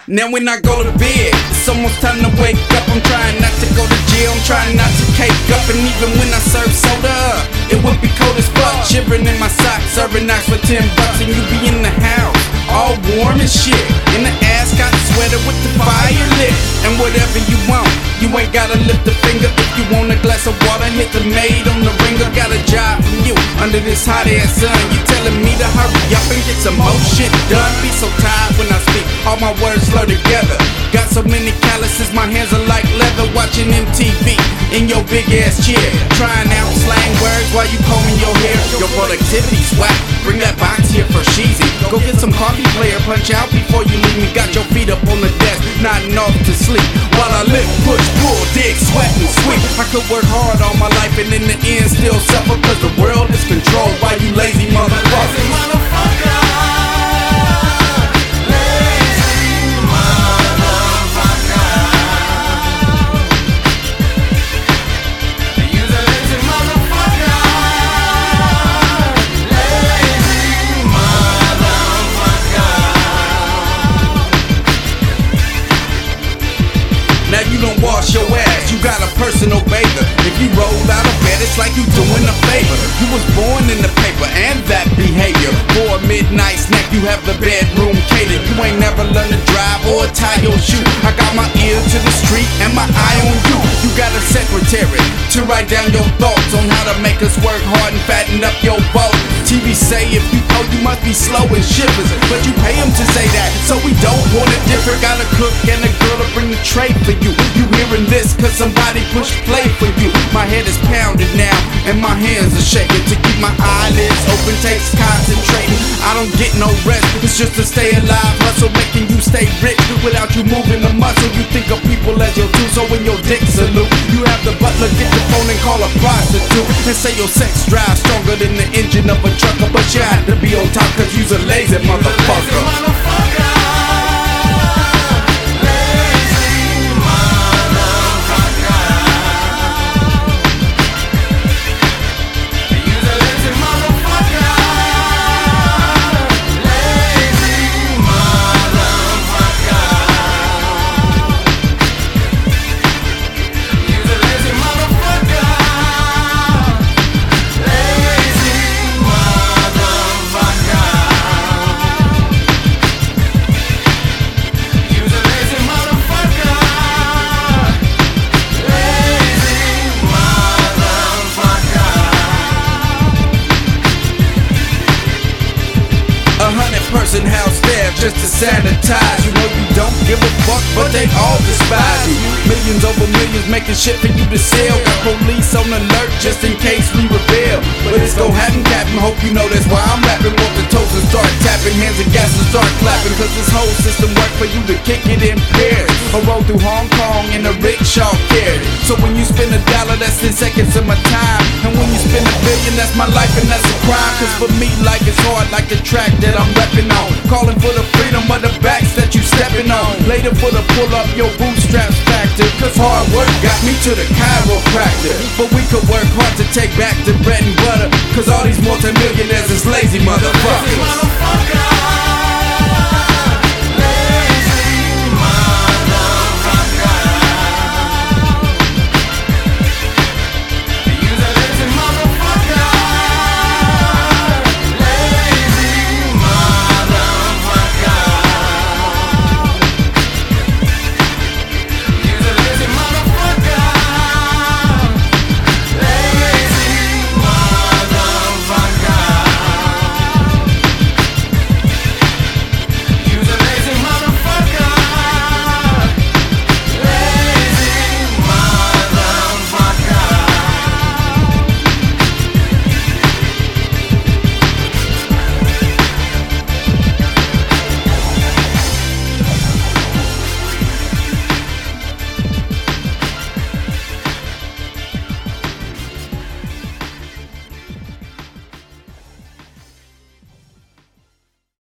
Now when I go to bed, it's almost time to wake up. I'm trying not to go to jail, I'm trying not to cake up. And even when I serve soda, it would be cold as fuck. Shivering in my socks, serving knocks for $10. And you be in the house, all warm as shit. In the ass, got sweater with the fire lit. And whatever you want, you ain't gotta lift a finger. If you want a glass of water, hit the maid on the ringer. Got a job from you under this hot ass sun. You telling me to hurry up and get some more shit done. Be so tired when I speak, all my words slur together. Got so many calluses, my hands are like leather. Watching MTV in your big ass chair, trying out slang words while you combing your hair. Your productivity's whack, bring that box here for Sheezy. Go get some coffee, player, punch out before you leave me. Got your feet up on the desk, nodding off to sleep while I lift, push, pull, dig, sweat and sweep. I could work hard all my life and in the end still suffer, cause the world is controlled by you lazy motherfuckers. Now you don't wash your ass, you got a personal bather. If you roll out of bed, it's like you doing a favor. You was born in the paper and that behavior. For a midnight snack, you have the bedroom catered. You ain't never learned to drive or tie your shoe. I got my ear to the street and my eye on you. You got a secretary to write down your thoughts on how to make us work hard and fatten up your boat. TV say if you owe, you must be slow and shivers, but you pay them to say that, so we don't want it different. Got a cook and a girl to bring the tray for you. You hearing this cause somebody pushed play for you. My head is pounded now and my hands are shaking. To keep my eyelids open takes concentrating. I don't get no rest, it's just to stay alive. Hustle making you stay rich without you moving the muscle. You think of people as your tools, so when your dick salute, you have the butler get the phone and call a prostitute and say your sex drive stronger than the engine of a trucker. But you had to be on top cause you's a lazy motherfucker. Person house staff just to sanitize. You know you don't give a fuck, but they all despise you. Millions over millions making shit for you to sell. Got police on alert just in case we rebel. But it's gon' happen, Captain. Hope you know that's why I'm rapping. Want the toes and start tapping, hands and gas and start clapping. Cause this whole system work for you to kick it in pairs. I roll through Hong Kong in a rickshaw carriage. So when you spend $1, that's 10 seconds of my time. And when you spend $1 billion, that's my life and that's a crime. Cause for me, life is hard like the track that I'm repping on. Calling for the freedom of the backs that you stepping on. Later for the pull up your bootstraps factor. Cause hard work got me to the chiropractor. But we could work hard to take back the bread and butter. Cause all these multimillionaires is lazy motherfuckers.